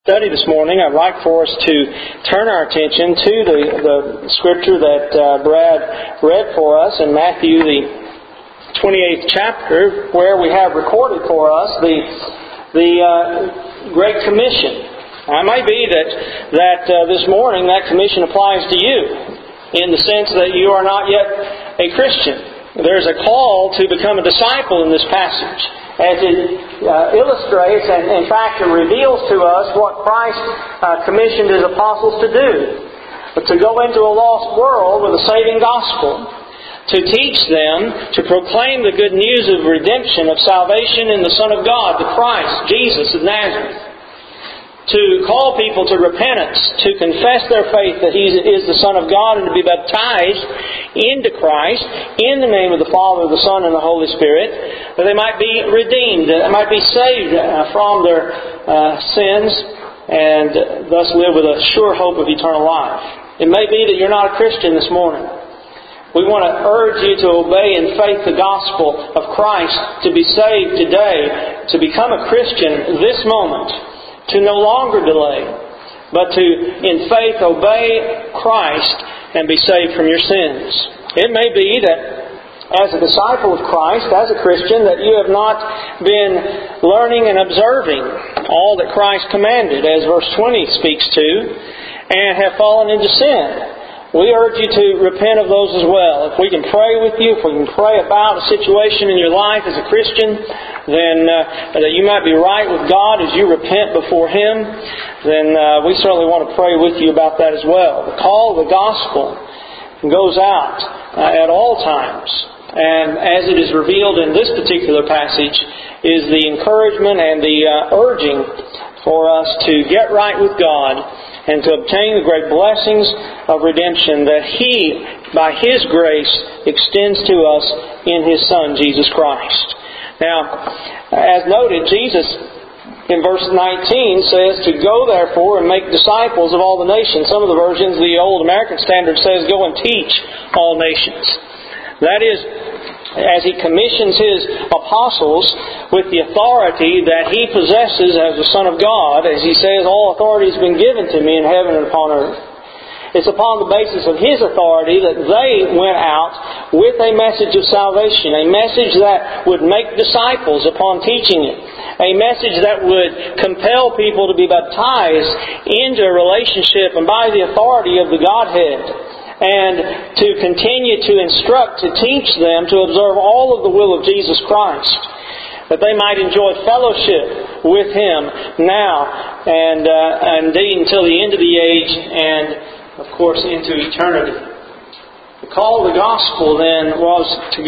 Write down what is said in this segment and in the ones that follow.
Study this morning, I'd like for us to turn our attention to the scripture that Brad read for us in Matthew, the 28th chapter, where we have recorded for us the Great Commission. Now, it may be that this morning that commission applies to you in the sense that you are not yet a Christian. There's a call to become a disciple in this passage, as it illustrates and, in fact, it reveals to us what Christ commissioned His apostles to do. To go into a lost world with a saving gospel, to teach them, to proclaim the good news of redemption, of salvation in the Son of God, the Christ, Jesus of Nazareth. To call people to repentance, to confess their faith that He is the Son of God, and to be baptized into Christ in the name of the Father, the Son, and the Holy Spirit, that they might be redeemed, that they might be saved from their sins, and thus live with a sure hope of eternal life. It may be that you're not a Christian this morning. We want to urge you to obey in faith the gospel of Christ, to be saved today, to become a Christian this moment, to no longer delay, but to, in faith, obey Christ and be saved from your sins. It may be that as a disciple of Christ, as a Christian, that you have not been learning and observing all that Christ commanded, as verse 20 speaks to, and have fallen into sin. We urge you to repent of those as well. If we can pray with you, if we can pray about a situation in your life as a Christian, then that you might be right with God as you repent before Him, then we certainly want to pray with you about that as well. The call of the gospel goes out at all times, and as it is revealed in this particular passage, is the encouragement and the urging for us to get right with God and to obtain the great blessings of redemption that He, by His grace, extends to us in His Son, Jesus Christ. Now, as noted, Jesus, in verse 19, says to go, therefore, and make disciples of all the nations. Some of the versions, the Old American Standard says, go and teach all nations. That is, as He commissions His apostles with the authority that He possesses as the Son of God, as He says, all authority has been given to me in heaven and upon earth. It's upon the basis of His authority that they went out with a message of salvation, a message that would make disciples upon teaching it, a message that would compel people to be baptized into a relationship and by the authority of the Godhead, and to continue to instruct, to teach them to observe all of the will of Jesus Christ, that they might enjoy fellowship with Him now and indeed until the end of the age and, of course, into eternity. The call of the gospel then was to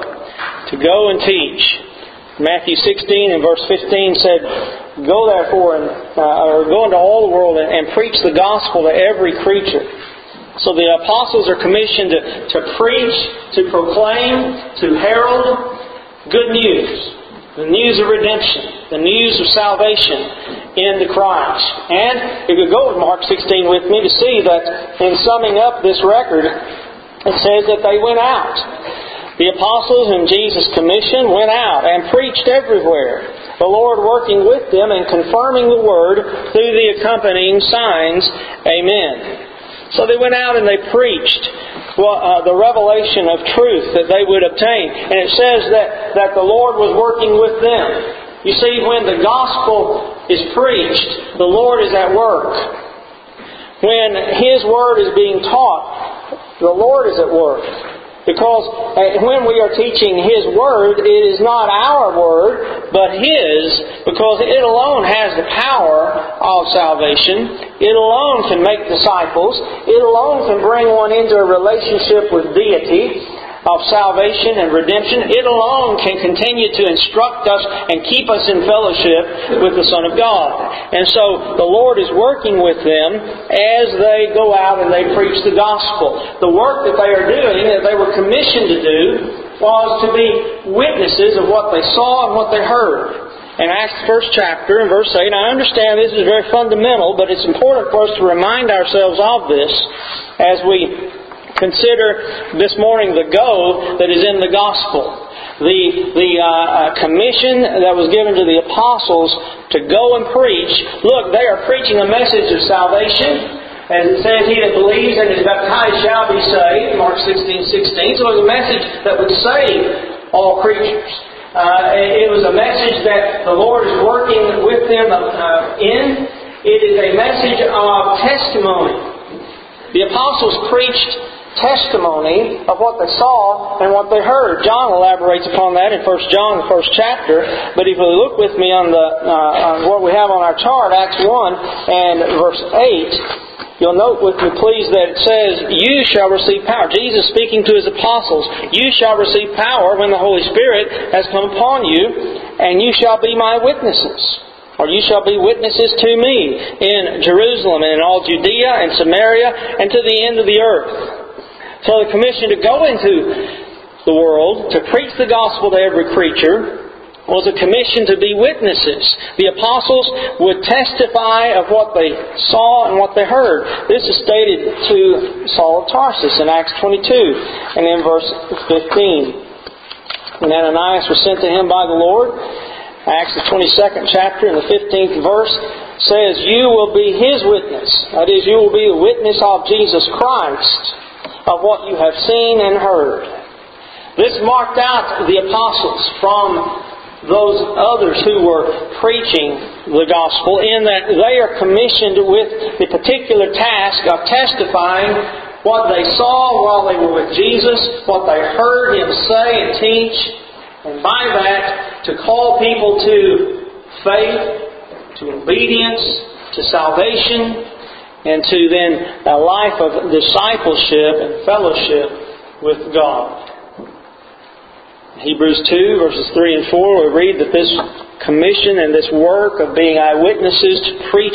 go and teach. Matthew 16 and verse 15 said, go therefore, go into all the world and preach the gospel to every creature. So the apostles are commissioned to preach, to proclaim, to herald good news. The news of redemption. The news of salvation in the Christ. And if you go with Mark 16 with me to see that in summing up this record, it says that they went out. The apostles whom Jesus commissioned went out and preached everywhere, the Lord working with them and confirming the word through the accompanying signs. Amen. So they went out and they preached the revelation of truth that they would obtain. And it says that the Lord was working with them. You see, when the gospel is preached, the Lord is at work. When His word is being taught, the Lord is at work. Because when we are teaching His word, it is not our word, but His, because it alone has the power of salvation. It alone can make disciples. It alone can bring one into a relationship with deity of salvation and redemption. It alone can continue to instruct us and keep us in fellowship with the Son of God. And so the Lord is working with them as they go out and they preach the gospel. The work that they are doing, that they were commissioned to do, was to be witnesses of what they saw and what they heard. In Acts the 1st chapter, in verse 8, I understand this is very fundamental, but it's important for us to remind ourselves of this as we consider this morning the go that is in the gospel. the commission that was given to the apostles to go and preach. Look, they are preaching a message of salvation. As it says, he that believes and is baptized shall be saved, Mark 16:16. So it was a message that would save all creatures. It was a message that the Lord is working with them in. It is a message of testimony. The apostles preached testimony of what they saw and what they heard. John elaborates upon that in 1 John, the first chapter. But if you look with me on what we have on our chart, Acts 1 and verse 8, you'll note with me, please, that it says, "You shall receive power." Jesus speaking to His apostles, "You shall receive power when the Holy Spirit has come upon you, and you shall be my witnesses." Or you shall be witnesses to me in Jerusalem and in all Judea and Samaria and to the end of the earth. So the commission to go into the world, to preach the gospel to every creature, was a commission to be witnesses. The apostles would testify of what they saw and what they heard. This is stated to Saul of Tarsus in Acts 22 and in verse 15. And Ananias was sent to him by the Lord. Acts the 22nd chapter and the 15th verse says, "You will be His witness." That is, you will be a witness of Jesus Christ, of what you have seen and heard. This marked out the apostles from those others who were preaching the gospel, in that they are commissioned with the particular task of testifying what they saw while they were with Jesus, what they heard Him say and teach, and by that to call people to faith, to obedience, to salvation, and to then a life of discipleship and fellowship with God. In Hebrews 2, verses 3 and 4, we read that this commission and this work of being eyewitnesses to preach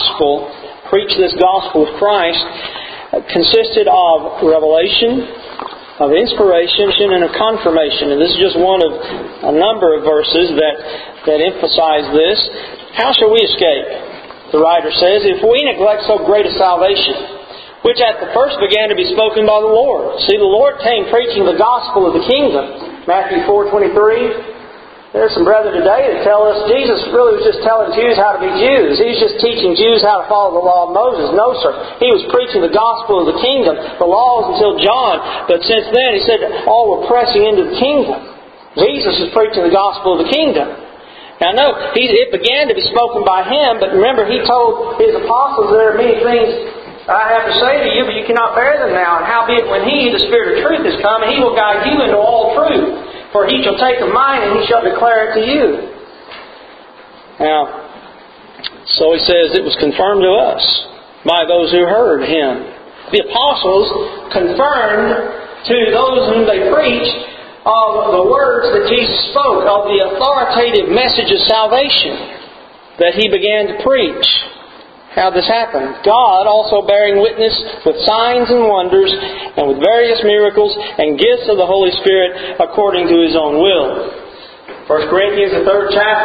this gospel of Christ, consisted of revelation, of inspiration, and of confirmation. And this is just one of a number of verses that emphasize this. How shall we escape? The writer says, "If we neglect so great a salvation, which at the first began to be spoken by the Lord." See, the Lord came preaching the gospel of the kingdom. Matthew 4:23. There are some brethren today that tell us Jesus really was just telling Jews how to be Jews. He was just teaching Jews how to follow the law of Moses. No, sir. He was preaching the gospel of the kingdom. The law was until John. But since then, he said all were pressing into the kingdom. Jesus is preaching the gospel of the kingdom. Now, no, it began to be spoken by Him, but remember, He told His apostles, "There are many things I have to say to you, but you cannot bear them now. And howbeit, when He, the Spirit of truth, is come, He will guide you into all truth. For He shall take of mine, and He shall declare it to you." Now, so He says it was confirmed to us by those who heard Him. The apostles confirmed to those whom they preached of the words that Jesus spoke, of the authoritative message of salvation that He began to preach. How this happened? God also bearing witness with signs and wonders and with various miracles and gifts of the Holy Spirit according to His own will. 1 Corinthians, the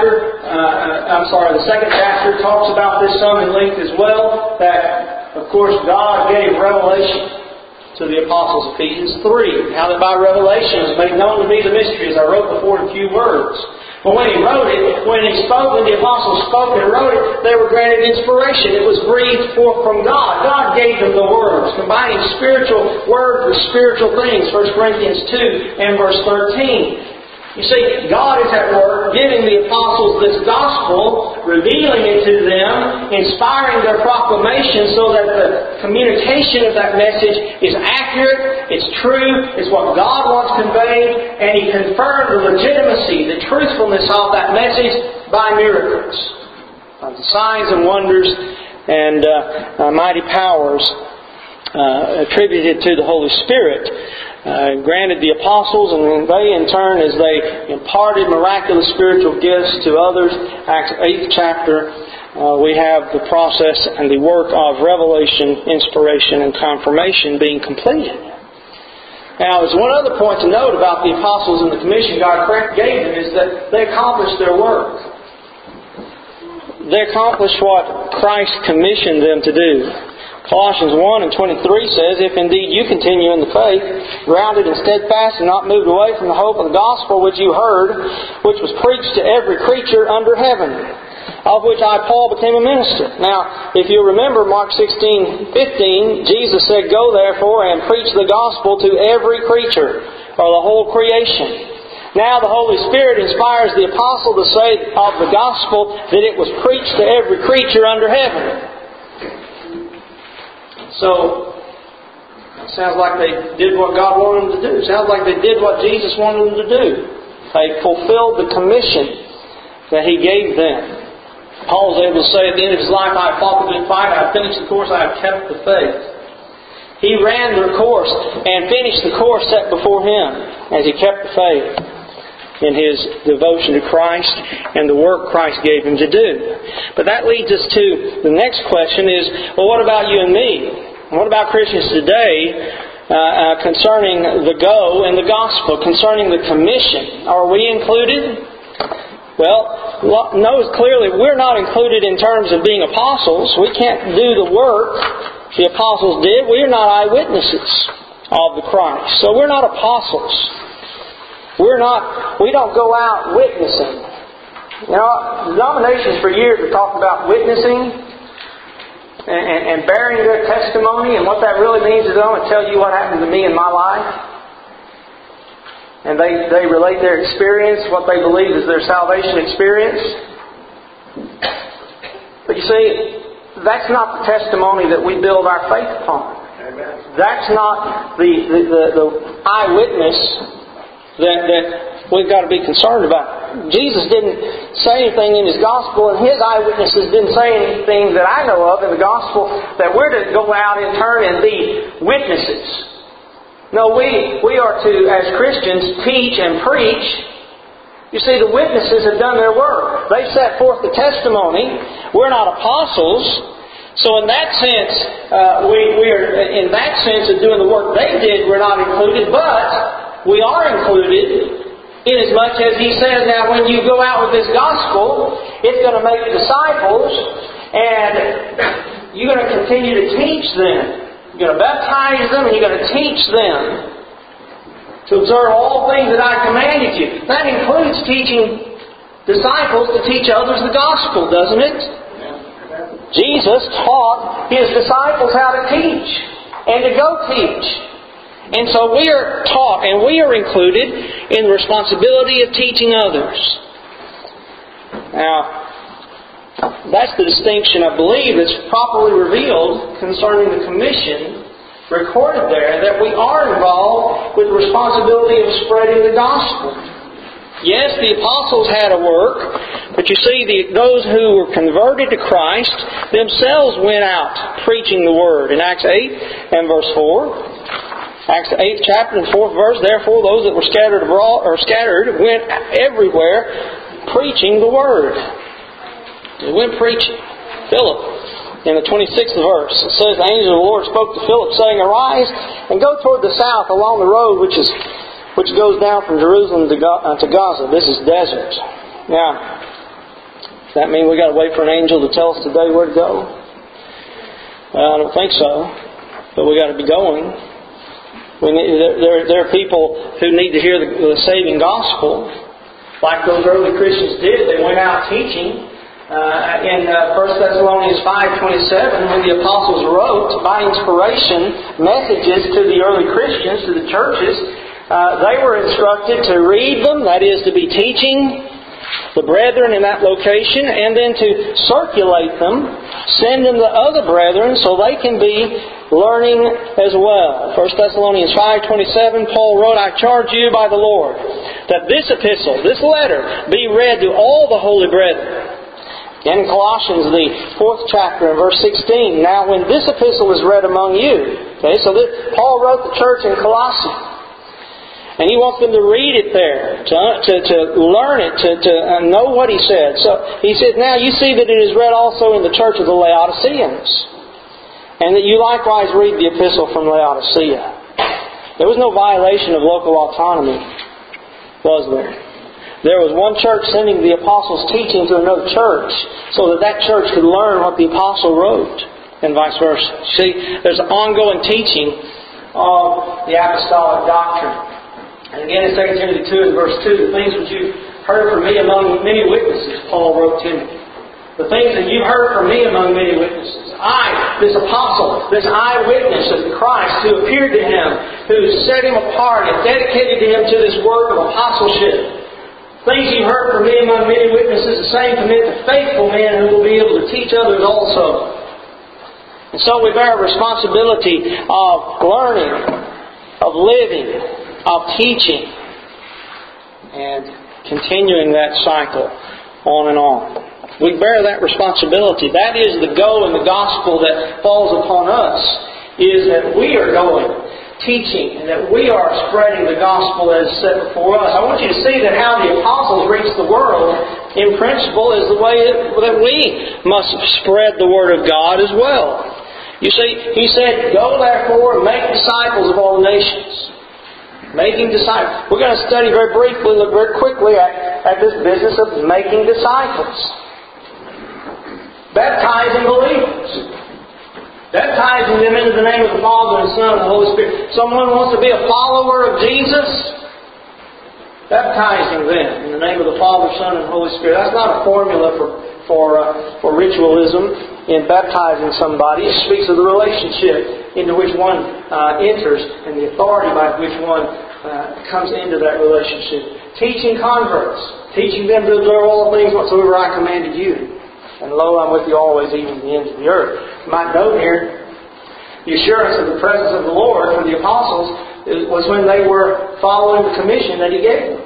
second chapter talks about this some in length as well. That, of course, God gave revelation to the apostles. Ephesians 3. How that by revelation was made known to me the mystery, as I wrote before in few words. But when He wrote it, when the apostles spoke and wrote it, they were granted inspiration. It was breathed forth from God. God gave them the words, combining spiritual words with spiritual things. 1 Corinthians 2 and verse 13. You see, God is at work giving the apostles this gospel, revealing it to them, inspiring their proclamation so that the communication of that message is accurate, it's true, it's what God wants conveyed, and He confirmed the legitimacy, the truthfulness of that message by miracles. The signs and wonders and mighty powers attributed to the Holy Spirit. Granted the apostles, and they in turn, as they imparted miraculous spiritual gifts to others. Acts 8th chapter, we have the process and the work of revelation, inspiration, and confirmation being completed. Now, there's one other point to note about the apostles and the commission God gave them, is that they accomplished their work. They accomplished what Christ commissioned them to do. Colossians 1 and 23 says, "If indeed you continue in the faith, grounded and steadfast, and not moved away from the hope of the gospel which you heard, which was preached to every creature under heaven, of which I, Paul, became a minister." Now, if you remember Mark 16:15, Jesus said, "Go therefore and preach the gospel to every creature," or the whole creation. Now the Holy Spirit inspires the apostle to say of the gospel that it was preached to every creature under heaven. So, it sounds like they did what God wanted them to do. It sounds like they did what Jesus wanted them to do. They fulfilled the commission that He gave them. Paul was able to say at the end of his life, "I have fought the good fight, I have finished the course, I have kept the faith." He ran their course and finished the course set before him as he kept the faith in his devotion to Christ and the work Christ gave him to do. But that leads us to the next question is, well, what about you and me? What about Christians today concerning the go and the gospel, concerning the commission? Are we included? Well, notice clearly we're not included in terms of being apostles. We can't do the work the apostles did. We're not eyewitnesses of the Christ. So we're not apostles. We don't go out witnessing. You know, denominations for years have talked about witnessing and bearing their testimony, and what that really means is I'm going to tell you what happened to me in my life. And they relate their experience, what they believe is their salvation experience. But you see, that's not the testimony that we build our faith upon. That's not the eyewitness that we've got to be concerned about. Jesus didn't say anything in His gospel, and His eyewitnesses didn't say anything that I know of in the gospel that we're to go out in turn and be witnesses. No, we are to, as Christians, teach and preach. You see, the witnesses have done their work. They set forth the testimony. We're not apostles. So in that sense, we are in that sense of doing the work they did, we're not included, but we are included inasmuch as He says, now when you go out with this gospel, it's going to make disciples, and you're going to continue to teach them. You're going to baptize them, and you're going to teach them to observe all things that I commanded you. That includes teaching disciples to teach others the gospel, doesn't it? Jesus taught His disciples how to teach and to go teach. And so we are taught and we are included in the responsibility of teaching others. Now, that's the distinction, I believe, that's properly revealed concerning the commission recorded there, that we are involved with the responsibility of spreading the gospel. Yes, the apostles had a work, but you see, those who were converted to Christ themselves went out preaching the Word. In Acts 8 and verse 4, Acts 8th chapter and 4th verse, "Therefore those that were scattered abroad or scattered went everywhere preaching the Word." They went preaching. Philip, in the 26th verse, it says, "The angel of the Lord spoke to Philip, saying, Arise and go toward the south along the road which goes down from Jerusalem to Gaza." This is desert. Now, does that mean we got to wait for an angel to tell us today where to go? Well, I don't think so. But we got to be going. There are people who need to hear the saving gospel, like those early Christians did. They went out teaching. In 1 Thessalonians 5:27, when the apostles wrote by inspiration messages to the early Christians, to the churches, they were instructed to read them, that is, to be teaching the brethren in that location, and then to circulate them, send them to other brethren so they can be learning as well. 1 Thessalonians 5:27, Paul wrote, "I charge you by the Lord, that this epistle, this letter, be read to all the holy brethren." In Colossians, the 4th chapter and verse 16, "Now when this epistle is read among you," okay, so Paul wrote the church in Colossae, and he wants them to read it there, to learn it, to know what he said. So he says, "Now you see that it is read also in the church of the Laodiceans, and that you likewise read the epistle from Laodicea." There was no violation of local autonomy, was there? There was one church sending the apostles' teaching to another church so that church could learn what the apostle wrote. and vice versa. See, there's an ongoing teaching of the apostolic doctrine. And again in 2 Timothy 2 and verse 2, the things which you heard from me among many witnesses, Paul wrote Timothy. The things that you've heard from me among many witnesses. I, this apostle, this eyewitness of Christ who appeared to him, who set him apart and dedicated him to this work of apostleship. Things you've heard from me among many witnesses, the same commit to faithful men who will be able to teach others also. And so we bear a responsibility of learning, of living, of teaching, and continuing that cycle on and on. We bear that responsibility. That is the goal in the gospel that falls upon us, is that we are going, teaching, and that we are spreading the gospel as set before us. I want you to see that how the apostles reached the world, in principle, is the way that we must spread the Word of God as well. You see, He said, "Go therefore and make disciples of all the nations." Making disciples. We're going to study very briefly, look very quickly at this business of making disciples. Baptizing believers. Baptizing them into the name of the Father and Son and the Holy Spirit. Someone wants to be a follower of Jesus, baptizing them in the name of the Father, Son, and Holy Spirit. That's not a formula for ritualism in baptizing somebody. It speaks of the relationship into which one enters and the authority by which one comes into that relationship. Teaching converts. Teaching them to observe all things whatsoever I commanded you. And lo, I'm with you always, even to the ends of the earth. You might note here, the assurance of the presence of the Lord for the apostles was when they were following the commission that He gave them.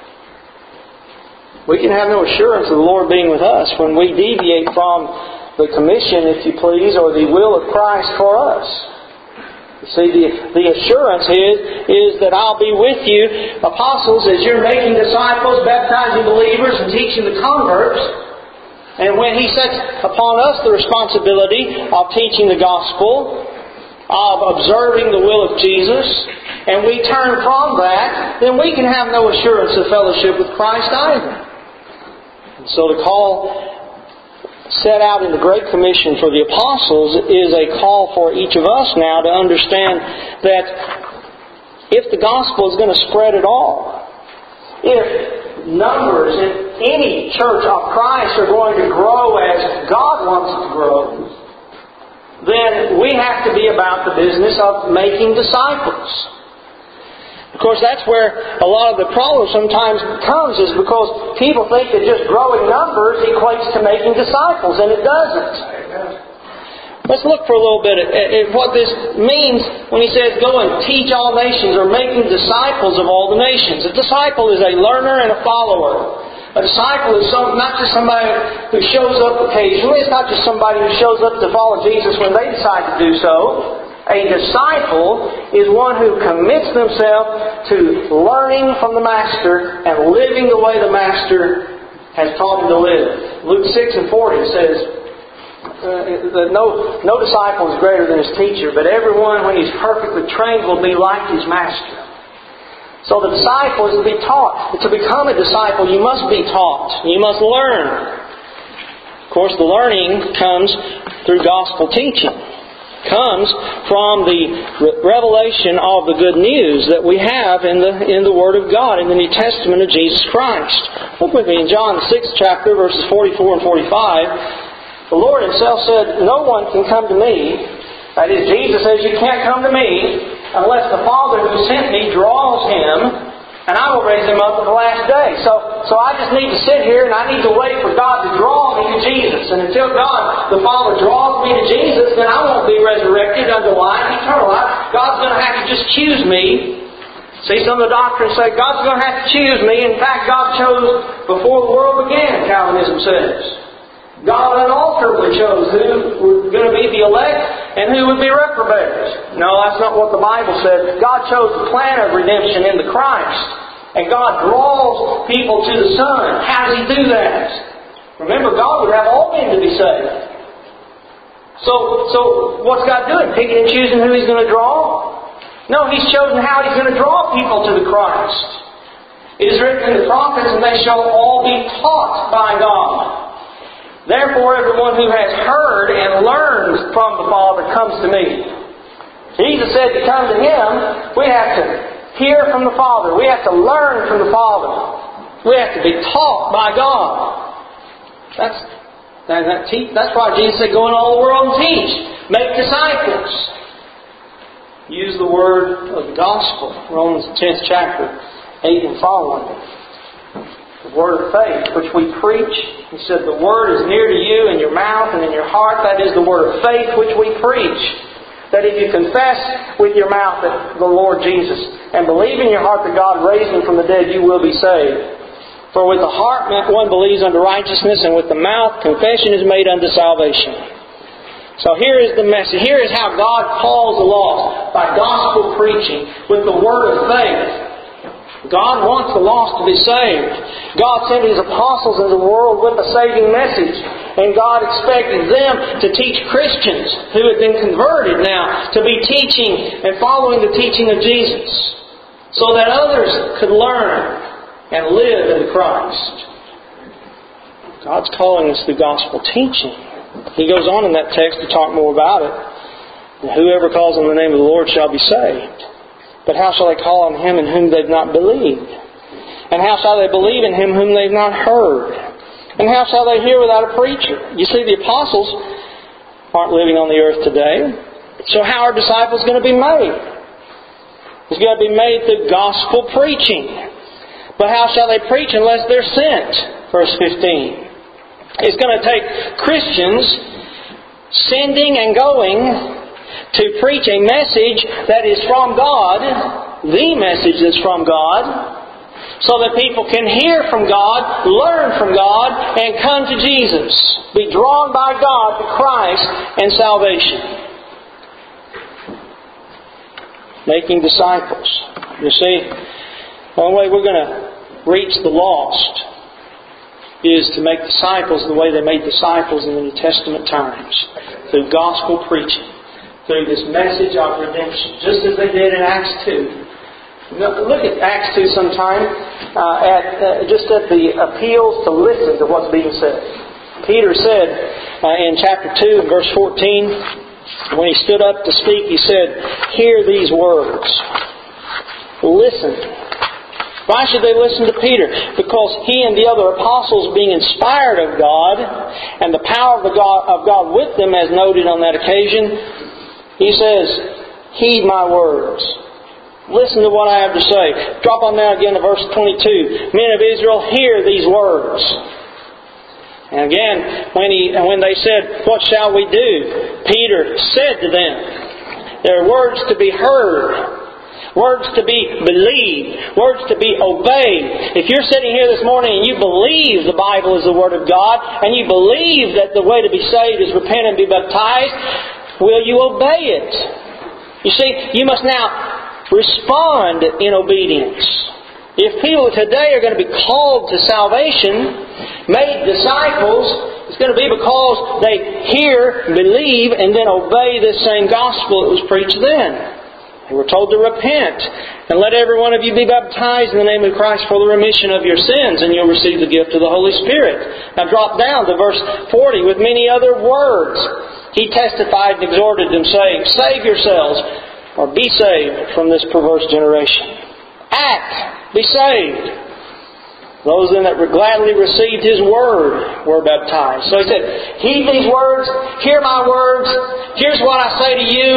We can have no assurance of the Lord being with us when we deviate from the commission, if you please, or the will of Christ for us. You see, the assurance is that I'll be with you, apostles, as you're making disciples, baptizing believers, and teaching the converts. And when He sets upon us the responsibility of teaching the gospel, of observing the will of Jesus, and we turn from that, then we can have no assurance of fellowship with Christ either. And so the call set out in the Great Commission for the apostles is a call for each of us now to understand that if the gospel is going to spread at all, if numbers in any church of Christ are going to grow as God wants it to grow, then we have to be about the business of making disciples. Of course, that's where a lot of the problem sometimes comes, is because people think that just growing numbers equates to making disciples, and it doesn't. Let's look for a little bit at what this means when He says, "Go and teach all nations," or making disciples of all the nations. A disciple is a learner and a follower. A disciple is not just somebody who shows up occasionally. It's not just somebody who shows up to follow Jesus when they decide to do so. A disciple is one who commits themselves to learning from the Master and living the way the Master has taught him to live. Luke 6:40 says, that no disciple is greater than his teacher, but everyone, when he's perfectly trained, will be like his master. So the disciple is to be taught. To become a disciple, you must be taught. You must learn. Of course, the learning comes through gospel teaching. Comes from the revelation of the good news that we have in the Word of God, in the New Testament of Jesus Christ. Look with me in John 6th chapter, verses 44 and 45. The Lord Himself said, "No one can come to me." That is, Jesus says, "You can't come to me unless the Father who sent me draws him, and I will raise him up at the last day." So I just need to sit here and I need to wait for God to draw me to Jesus. And until God, the Father, draws me to Jesus, then I won't be resurrected unto life, eternal life. God's going to have to just choose me. See, some of the doctrines say God's going to have to choose me. In fact, God chose before the world began, Calvinism says. God unalterably chose who were going to be the elect and who would be reprobates. No, that's not what the Bible says. God chose the plan of redemption in the Christ. And God draws people to the Son. How does He do that? Remember, God would have all men to be saved. So what's God doing? Picking and choosing who He's going to draw? No, He's chosen how He's going to draw people to the Christ. It is written in the prophets, and they shall all be taught by God. Therefore, everyone who has heard and learned from the Father comes to me. Jesus said to come to Him, we have to hear from the Father. We have to learn from the Father. We have to be taught by God. That's why Jesus said, go into all the world and teach. Make disciples. Use the word of the gospel. Romans 10th chapter, 8 and following. The word of faith, which we preach. He said, the word is near to you in your mouth and in your heart. That is the word of faith which we preach. That if you confess with your mouth that the Lord Jesus and believe in your heart that God raised Him from the dead, you will be saved. For with the heart one believes unto righteousness, and with the mouth confession is made unto salvation. So here is the message. Here is how God calls the lost. By gospel preaching, with the word of faith. God wants the lost to be saved. God sent His apostles into the world with a saving message. And God expected them to teach Christians who had been converted now to be teaching and following the teaching of Jesus. So that others could learn and live in Christ. God's calling us through gospel teaching. He goes on in that text to talk more about it. Whoever calls on the name of the Lord shall be saved. But how shall they call on Him in whom they've not believed? And how shall they believe in Him whom they've not heard? And how shall they hear without a preacher? You see, the apostles aren't living on the earth today. So how are disciples going to be made? It's going to be made through gospel preaching. But how shall they preach unless they're sent? Verse 15. It's going to take Christians sending and going to preach a message that is from God, the message that's from God, so that people can hear from God, learn from God, and come to Jesus. Be drawn by God to Christ and salvation. Making disciples. You see, the only way we're going to reach the lost is to make disciples the way they made disciples in the New Testament times. Through gospel preaching. Through this message of redemption. Just as they did in Acts 2. Look at Acts 2 sometime. Just at the appeals to listen to what's being said. Peter said in chapter 2 and verse 14, when he stood up to speak, he said, hear these words. Listen. Why should they listen to Peter? Because he and the other apostles, being inspired of God, and the power of God with them, as noted on that occasion, he says, heed my words. Listen to what I have to say. Drop on down again to verse 22. Men of Israel, hear these words. And again, when they said, what shall we do? Peter said to them, there are words to be heard. Words to be believed. Words to be obeyed. If you're sitting here this morning and you believe the Bible is the Word of God, and you believe that the way to be saved is repent and be baptized, will you obey it? You see, you must now respond in obedience. If people today are going to be called to salvation, made disciples, it's going to be because they hear, believe, and then obey this same gospel that was preached then. They were told to repent and let every one of you be baptized in the name of Christ for the remission of your sins, and you'll receive the gift of the Holy Spirit. Now drop down to verse 40. With many other words, he testified and exhorted them, saying, save yourselves, or be saved from this perverse generation. Act, be saved. Those then that gladly received His word were baptized. So he said, heed these words, hear my words, here's what I say to you.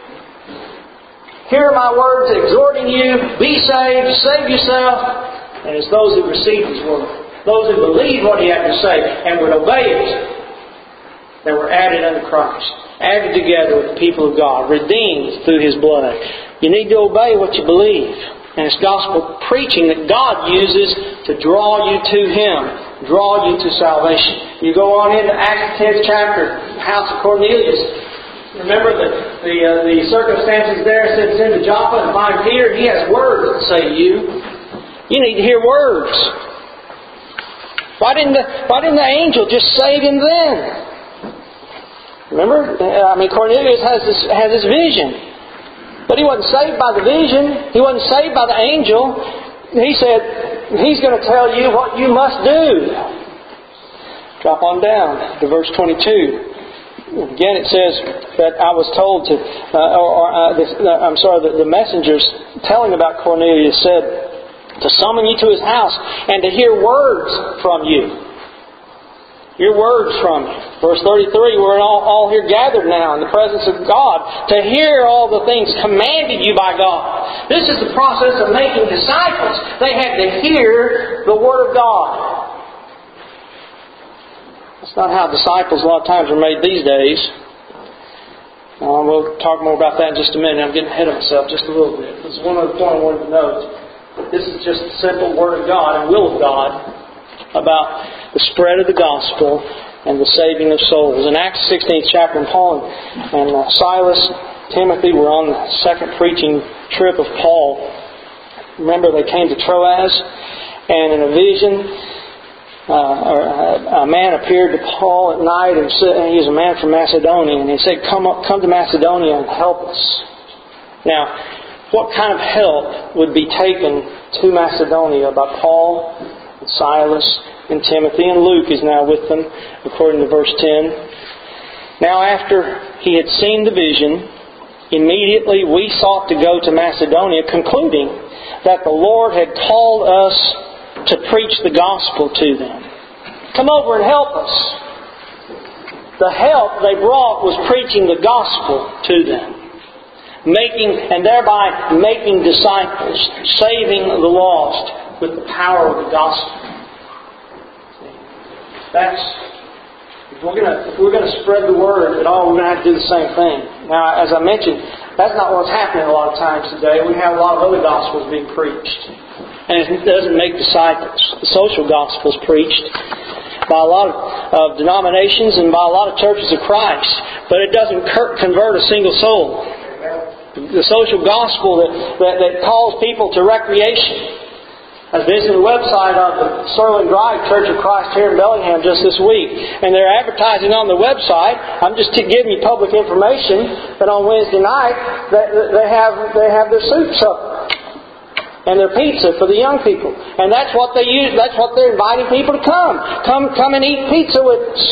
Hear my words exhorting you, be saved, save yourself. And it's those who receive His word, those who believe what He had to say and would obey it, that were added unto Christ, added together with the people of God, redeemed through His blood. You need to obey what you believe. And it's gospel preaching that God uses to draw you to Him, draw you to salvation. You go on into Acts 10th chapter, house of Cornelius. Remember the circumstances there. Said, send to Joppa and find Peter. He has words to say to you. You need to hear words. Why didn't the angel just save him then? Remember, Cornelius has this vision, but he wasn't saved by the vision. He wasn't saved by the angel. He said, he's going to tell you what you must do. Drop on down to verse 22. Again, it says that I was told to, the messengers telling about Cornelius said to summon you to his house and to hear words from you. Hear words from you. Verse 33, we're all here gathered now in the presence of God to hear all the things commanded you by God. This is the process of making disciples. They had to hear the Word of God. That's not how disciples a lot of times are made these days. We'll talk more about that in just a minute. I'm getting ahead of myself just a little bit. There's one other point I wanted to note. This is just the simple Word of God and will of God about the spread of the gospel and the saving of souls. In Acts 16th chapter, Paul and Silas, Timothy were on the second preaching trip of Paul. Remember, they came to Troas, and in a vision, a man appeared to Paul at night, and he was a man from Macedonia, and he said, come to Macedonia and help us. Now, what kind of help would be taken to Macedonia by Paul and Silas and Timothy, and Luke is now with them, according to verse 10. Now after he had seen the vision, immediately we sought to go to Macedonia, concluding that the Lord had called us to preach the gospel to them. Come over and help us. The help they brought was preaching the gospel to them, thereby making disciples, saving the lost with the power of the gospel. If we're going to spread the word at all, we're going to have to do the same thing. Now, as I mentioned, that's not what's happening a lot of times today. We have a lot of other gospels being preached, and it doesn't make disciples. The social gospel is preached by a lot of denominations and by a lot of churches of Christ, but it doesn't convert a single soul. The social gospel that calls people to recreation. I was visiting the website of the Sterling Drive Church of Christ here in Bellingham just this week, and they're advertising on the website. I'm just giving you public information that on Wednesday night that they have their soup supper and their pizza for the young people, and that's what they use. That's what they're inviting people to come and eat pizza with us.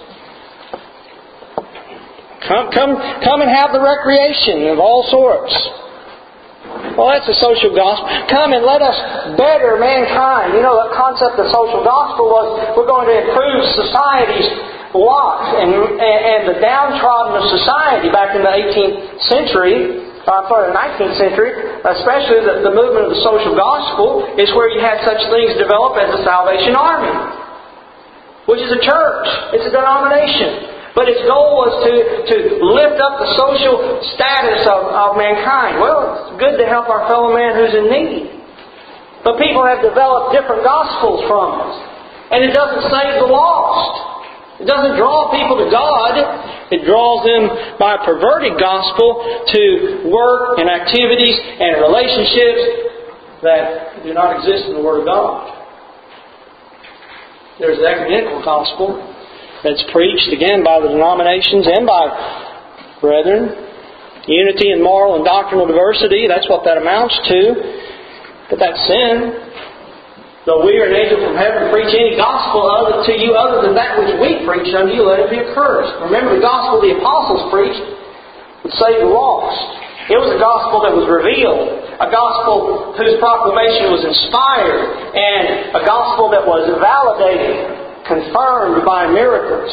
Come and have the recreation of all sorts. Well, that's the social gospel. Come and let us better mankind. You know, the concept of social gospel was we're going to improve society's lot and the downtrodden of society back in the 19th century, especially the movement of the social gospel is where you had such things develop as the Salvation Army, which is a church. It's a denomination. But its goal was to lift up the social status of mankind. Well, it's good to help our fellow man who's in need. But people have developed different gospels from it. And it doesn't save the lost. It doesn't draw people to God. It draws them by a perverted gospel to work and activities and relationships that do not exist in the Word of God. There's the ecumenical gospel that's preached again by the denominations and by brethren. Unity in moral and doctrinal diversity, that's what that amounts to. But that's sin. Though we are an angel from heaven preach any gospel to you other than that which we preach unto you, let it be accursed. Remember, the gospel the apostles preached would save the lost. It was a gospel that was revealed, a gospel whose proclamation was inspired, and a gospel that was validated, confirmed by miracles.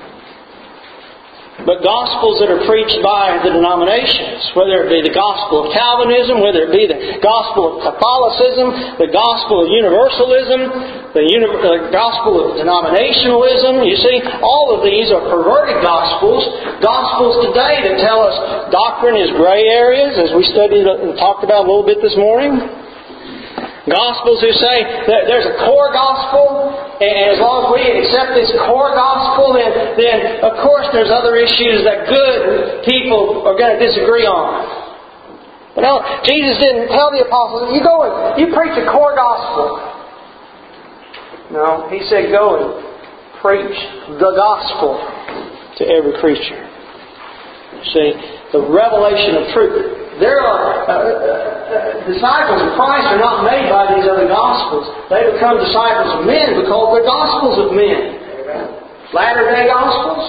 But gospels that are preached by the denominations, whether it be the gospel of Calvinism, whether it be the gospel of Catholicism, the gospel of universalism, the gospel of denominationalism, you see, all of these are perverted gospels. Gospels today that tell us doctrine is gray areas, as we studied and talked about a little bit this morning. Gospels who say that there's a core gospel, and as long as we accept this core gospel, then of course there's other issues that good people are going to disagree on. But no, Jesus didn't tell the apostles, you go and you preach a core gospel. No, He said go and preach the gospel to every creature. See, the revelation of truth. There are disciples of Christ are not made by these other gospels. They become disciples of men because they're gospels of men. Latter-day Gospels,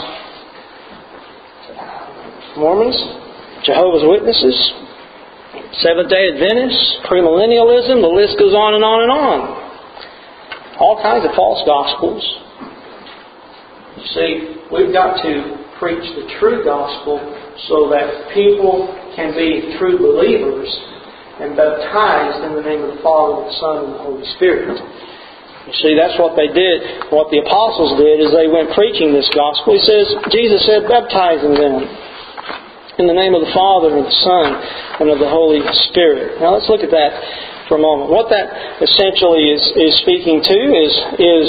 Mormons, Jehovah's Witnesses, Seventh-day Adventists, premillennialism, the list goes on and on and on. All kinds of false gospels. You see, we've got to preach the true gospel so that people can be true believers and baptized in the name of the Father, the Son, and the Holy Spirit. You see, that's what they did. What the apostles did is they went preaching this gospel. Jesus said, baptizing them in the name of the Father, and of the Son, and of the Holy Spirit. Now let's look at that for a moment. What that essentially is speaking to is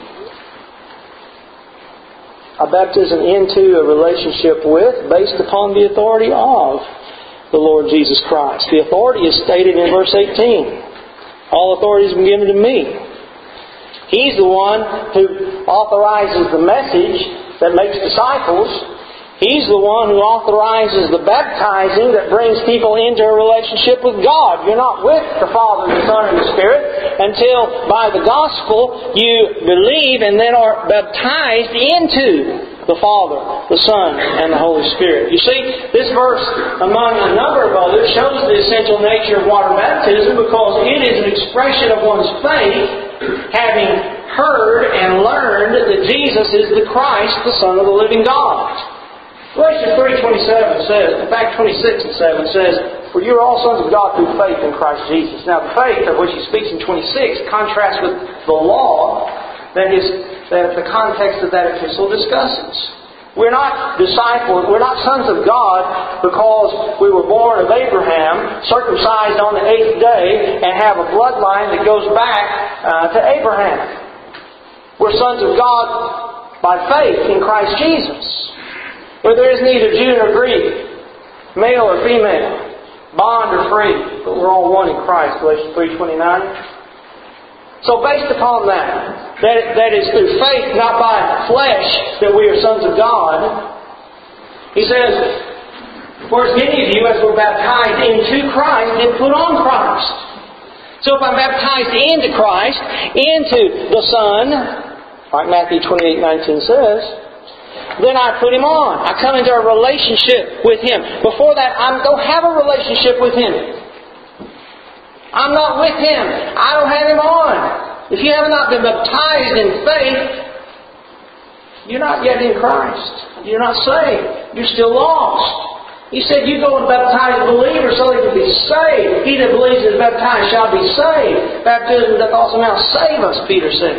a baptism into a relationship with, based upon the authority of the Lord Jesus Christ. The authority is stated in verse 18. All authority has been given to me. He's the one who authorizes the message that makes disciples. He's the one who authorizes the baptizing that brings people into a relationship with God. You're not with the Father, the Son, and the Spirit until by the gospel you believe and then are baptized into the Father, the Son, and the Holy Spirit. You see, this verse, among a number of others, shows the essential nature of water baptism because it is an expression of one's faith, having heard and learned that Jesus is the Christ, the Son of the living God. Galatians 3:27 says, in fact 26:7 says, for you are all sons of God through faith in Christ Jesus. Now the faith of which he speaks in 26 contrasts with the law that the context of that epistle discusses. We're not disciples, we're not sons of God because we were born of Abraham, circumcised on the 8th day, and have a bloodline that goes back to Abraham. We're sons of God by faith in Christ Jesus, where there is neither Jew nor Greek, male or female, bond or free, but we're all one in Christ, Galatians 3:29. So based upon that is through faith, not by flesh, that we are sons of God. He says, for as many of you as were baptized into Christ did put on Christ. So if I'm baptized into Christ, into the Son, like Matthew 28:19 says, then I put Him on. I come into a relationship with Him. Before that, I don't have a relationship with Him. I'm not with Him. I don't have Him on. If you have not been baptized in faith, you're not yet in Christ. You're not saved. You're still lost. He said, you go and baptize believers so they can be saved. He that believes and is baptized shall be saved. Baptism doth also now save us, Peter said.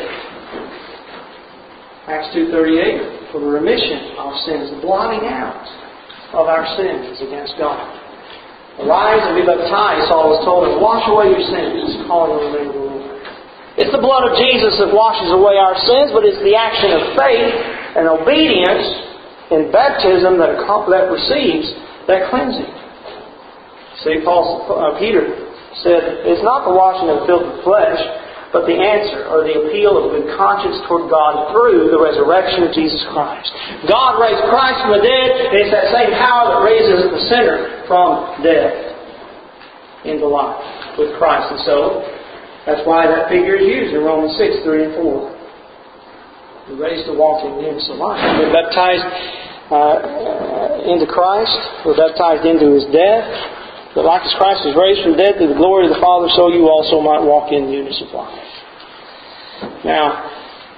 Acts 2:38, for the remission of sins, the blotting out of our sins against God. Arise and be baptized, Saul was told, and wash away your sins, calling on the name of the Lord. It's the blood of Jesus that washes away our sins, but it's the action of faith and obedience in baptism that receives that cleansing. See, Peter said, it's not the washing of the filthy flesh, but the answer, or the appeal of good conscience toward God through the resurrection of Jesus Christ. God raised Christ from the dead, and it's that same power that raises the sinner from death into life with Christ. And so, that's why that figure is used in Romans 6:3 and 4. We're raised to walk in newness of life. We're baptized into Christ. We're baptized into His death. But like as Christ was raised from death through the glory of the Father, so you also might walk in newness of life. Now,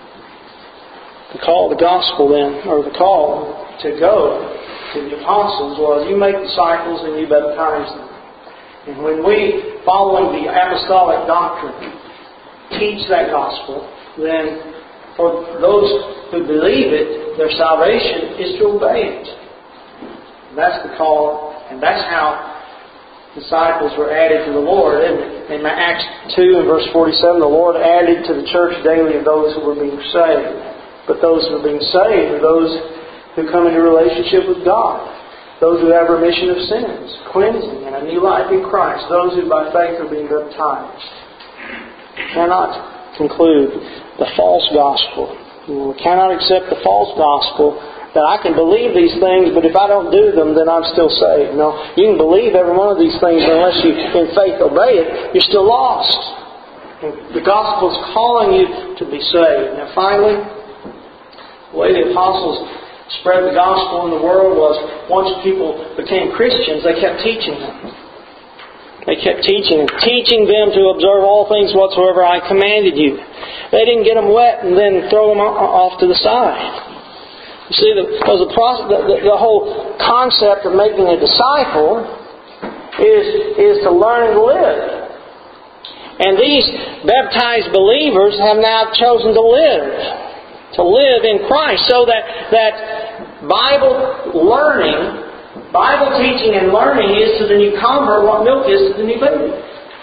the call of the gospel then, or the call to go to the apostles was, you make disciples and you baptize them. And when we, following the apostolic doctrine, teach that gospel, then for those who believe it, their salvation is to obey it. That's the call, and that's how disciples were added to the Lord, isn't it? In Acts 2 and verse 47, the Lord added to the church daily of those who were being saved. But those who are being saved are those who come into relationship with God. Those who have remission of sins, cleansing, and a new life in Christ. Those who by faith are being baptized. Cannot conclude the false gospel. We cannot accept the false gospel that I can believe these things, but if I don't do them, then I'm still saved. No, you can believe every one of these things, but unless you, in faith, obey it, you're still lost. And the gospel is calling you to be saved. Now finally, The way the apostles spread the gospel in the world was once people became Christians, they kept teaching them. They kept teaching them to observe all things whatsoever I commanded you. They didn't get them wet and then throw them off to the side. You see, the whole concept of making a disciple is to learn and live. And these baptized believers have now chosen to live in Christ, so that Bible learning, Bible teaching and learning is to the new convert what milk is to the new baby.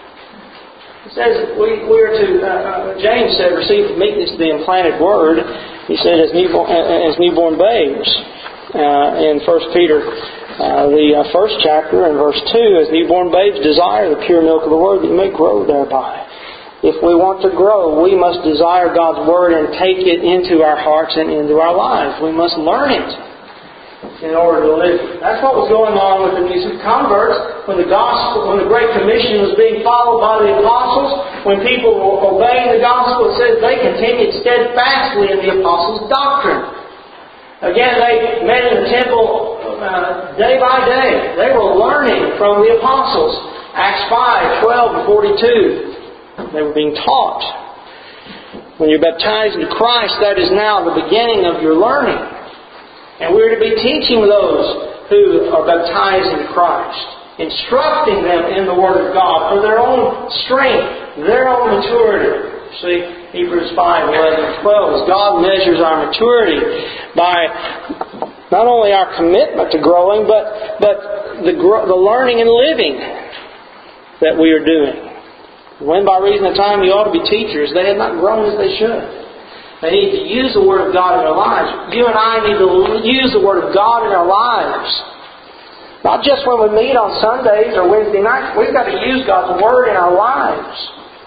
It says we are to, James said, receive with meekness the implanted word. He said as newborn babes. In 1 Peter, the first chapter and verse 2, as newborn babes desire the pure milk of the word that you may grow thereby. If we want to grow, we must desire God's word and take it into our hearts and into our lives. We must learn it in order to live it. That's what was going on with the new converts when the Great Commission was being followed by the apostles. When people were obeying the gospel, it says they continued steadfastly in the apostles' doctrine. Again, they met in the temple day by day. They were learning from the apostles. Acts 5:12 and 42. They were being taught. When you're baptized into Christ, that is now the beginning of your learning. And we're to be teaching those who are baptized in Christ, instructing them in the Word of God for their own strength, their own maturity. See, Hebrews 5:11 and 12, as God measures our maturity by not only our commitment to growing, but the learning and living that we are doing. When by reason of time you ought to be teachers, they have not grown as they should. They need to use the Word of God in their lives. You and I need to use the Word of God in our lives. Not just when we meet on Sundays or Wednesday nights. We've got to use God's Word in our lives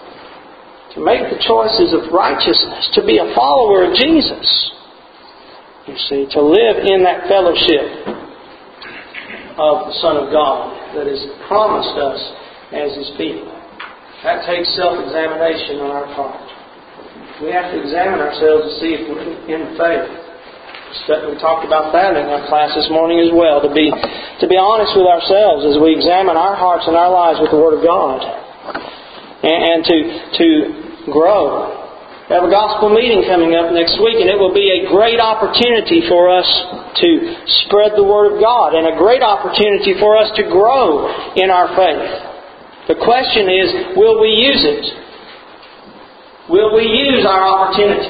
to make the choices of righteousness, to be a follower of Jesus. You see, to live in that fellowship of the Son of God that is promised us as His people. That takes self-examination on our part. We have to examine ourselves to see if we're in faith. We talked about that in our class this morning as well. To be honest with ourselves as we examine our hearts and our lives with the Word of God, and to grow. We have a gospel meeting coming up next week, and it will be a great opportunity for us to spread the Word of God, and a great opportunity for us to grow in our faith. The question is, will we use it? Will we use our opportunity?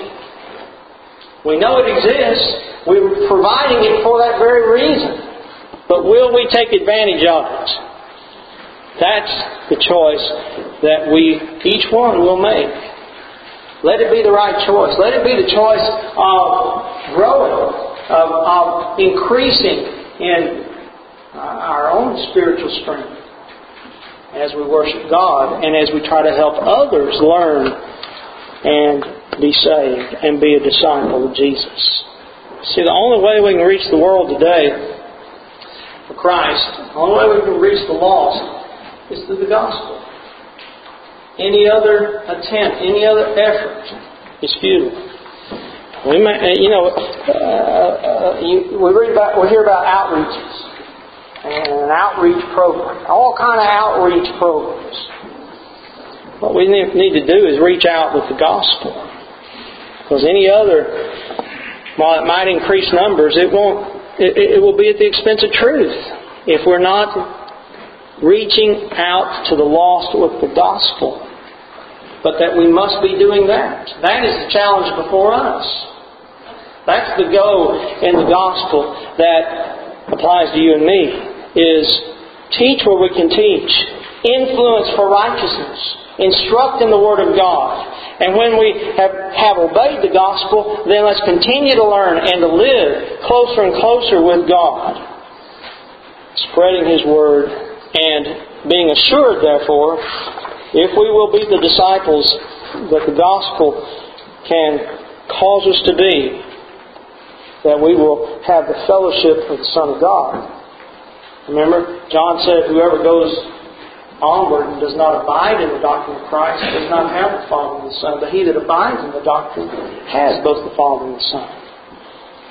We know it exists. We're providing it for that very reason. But will we take advantage of it? That's the choice that each one will make. Let it be the right choice. Let it be the choice of growing, of increasing in our own spiritual strength as we worship God and as we try to help others learn and be saved and be a disciple of Jesus. See, the only way we can reach the world today for Christ, the only way we can reach the lost is through the gospel. Any other attempt, any other effort is futile. We hear about outreaches and an outreach program, all kind of outreach programs. What we need to do is reach out with the gospel. Because any other, while it might increase numbers, it will be at the expense of truth. If we're not reaching out to the lost with the gospel. But that we must be doing that. That is the challenge before us. That's the goal in the gospel that applies to you and me, is teach where we can teach. Influence for righteousness. Instruct in the Word of God. And when we have obeyed the gospel, then let's continue to learn and to live closer and closer with God. Spreading His Word and being assured, therefore, if we will be the disciples that the gospel can cause us to be, that we will have the fellowship of the Son of God. Remember, John said, whoever goes onward and does not abide in the doctrine of Christ does not have the Father and the Son. But he that abides in the doctrine has both the Father and the Son.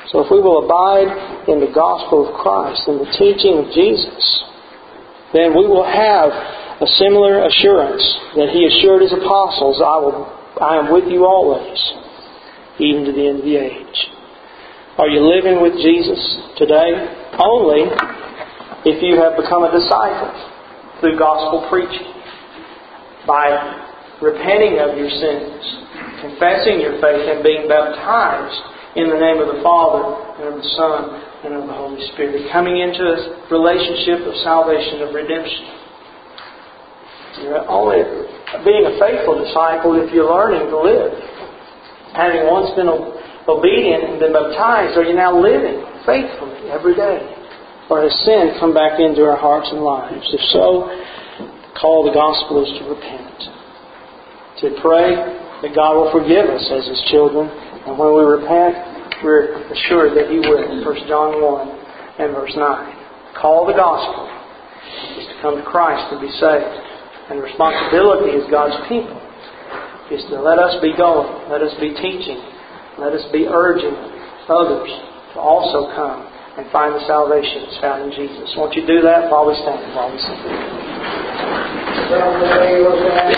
So if we will abide in the gospel of Christ and the teaching of Jesus, then we will have a similar assurance that He assured His apostles, I am with you always, even to the end of the age. Are you living with Jesus today? Only if you have become a disciple through gospel preaching, by repenting of your sins, confessing your faith, and being baptized in the name of the Father, and of the Son, and of the Holy Spirit, coming into a relationship of salvation, of redemption. You're only being a faithful disciple if you're learning to live. Having once been obedient and been baptized, are you now living faithfully every day? Or has sin come back into our hearts and lives? If so, the call of the gospel is to repent. To pray that God will forgive us as His children. And when we repent, we're assured that He will. 1 John 1 and verse 9. The call of the gospel is to come to Christ and be saved. And the responsibility as God's people is to let us be going, let us be teaching, let us be urging others to also come and find the salvation that's found in Jesus. Won't you do that while we stand, while we sing?